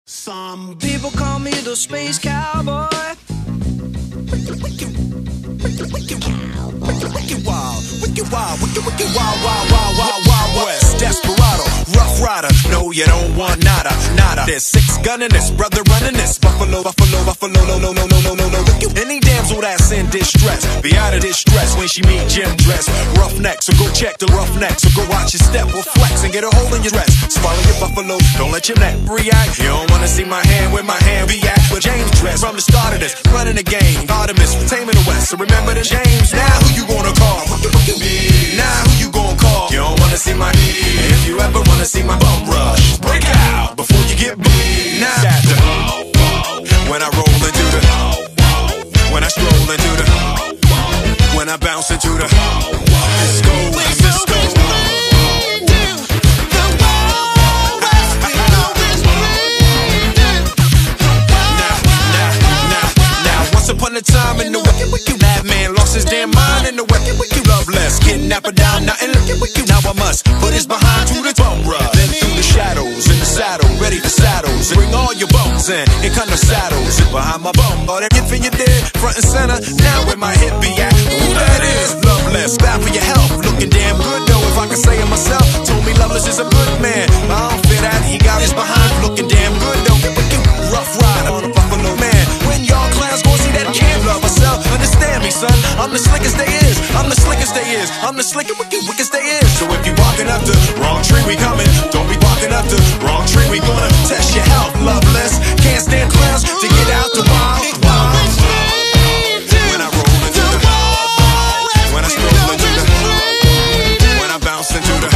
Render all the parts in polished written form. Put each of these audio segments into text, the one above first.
Some people call me the space cowboy. Wicked wild west, desperado, rough rider. No, you don't want nada. There's six gunning this, brother running this. Buffalo, no. Any damsel that's in distress, be out of distress when she meet Jim Dress. Roughneck, so go check the roughneck. So go watch your step or flex and get a hole in your dress. Swallow your buffalo, don't let your neck react. You don't wanna see my hand where my hand be at. With James Dress from the start of this, running the game. Artemis, taming the West. So remember the James. Now who you gonna call? Now who you gonna call? You don't wanna see my if you ever wanna see my bum rush, break out before you get beat. Now when I roll into the, when I stroll into the, when I bounce into the disco. Upon a time in the wicked that man lost his damn mind in the wicked loveless, kidnapper down, nothing wicked. Now I must put his behind to the bum rub. Then through the shadows, in the saddle, ready for saddles. Bring all your bones in kind of saddles. Behind my bum, all everything you did, front and center. Now where my hip be at? Who that is? Loveless, bad for your health, looking damn good though. If I can say it myself, told me Loveless is a good man. I don't fit that, he got his behind, looking damn good though. Rough rider on a buffalo man. When y'all clowns gon' see that can't love myself, understand me, son. I'm the slickest they is. I'm the slickest they is. I'm the slickest wickedest they is. So if you walking up the wrong tree, we coming. Don't be walking up the wrong tree. We gonna test your health, Loveless. Can't stand clowns to get out the wild. When I roll into the, when I stroll into the, when I bounce into the.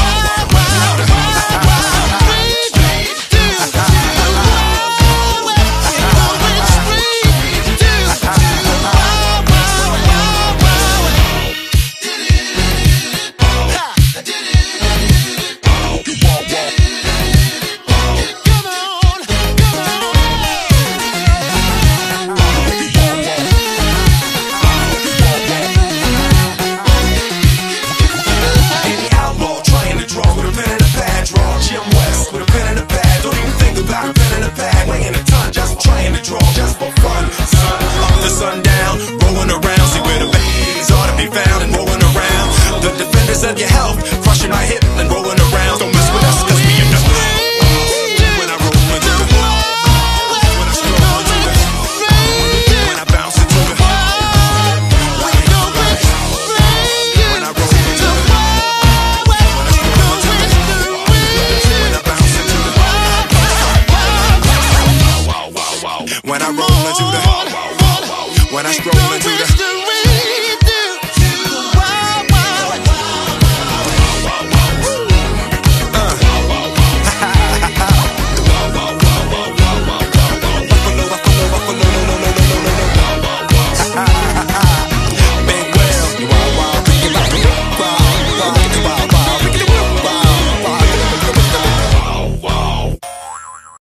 Of your health, crushing my hip and rolling around. Don't mess with us, cause we enough. When I roll into the, when I stroll into the, when I bounce into the, when I roll into the, when I stroll into the, when I bounce into the, when I roll into the, when I stroll